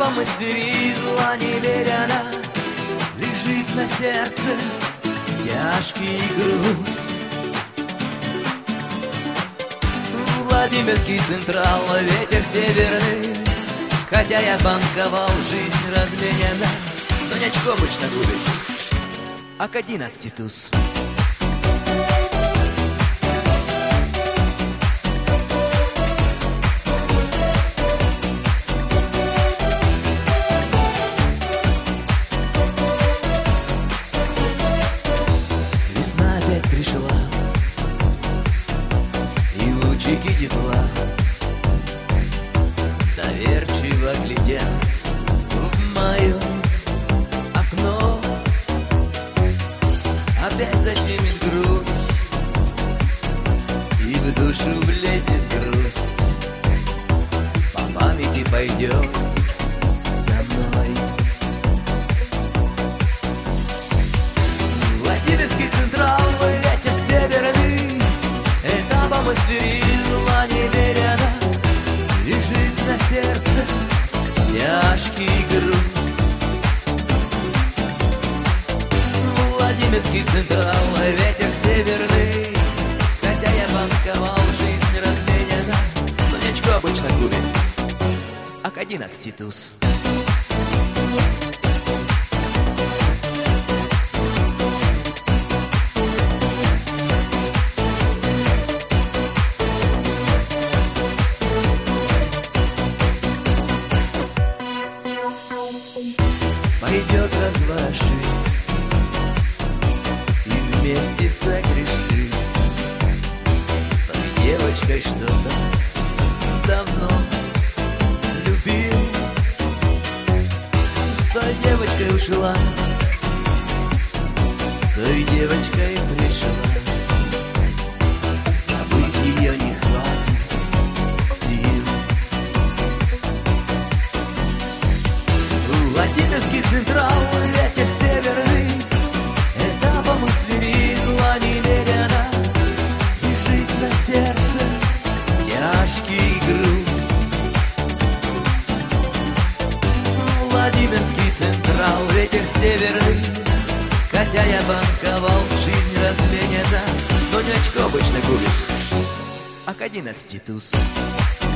Этапом из Твери зла не веряна, лежит на сердце тяжкий груз. Владимирский Централ, ветер северный, хотя я банковал, жизнь разменена, но не очко обычно губит, а к 11 туз. Весна опять пришла, и лучики тепла доверчиво глядят в мое окно. Опять защемит грудь, и в душу влезет грусть. По памяти пойдет со мной. Владимирский Централ, ветер северный, этапом из Твери зла не веряна, лежит на сердце тяжкий груз. Владимирский Централ, ветер северный, хотя я банковал, жизнь разменена, но не очко обычно губит, а к 11 туз. Пойдет разворошить и вместе согрешить с той девочкой, что так давно любил. С той девочкой ушла, с той девочкой пришла. Забыть ее не хватит сил. Владимирский Централ, ветер северный, этапом из Твери зла не веряна, лежит на сердце тяжкий груз. Владимирский Централ, ветер северный, хотя я банковал, жизнь разменена, но не очко обычно губит, а к 11 туз.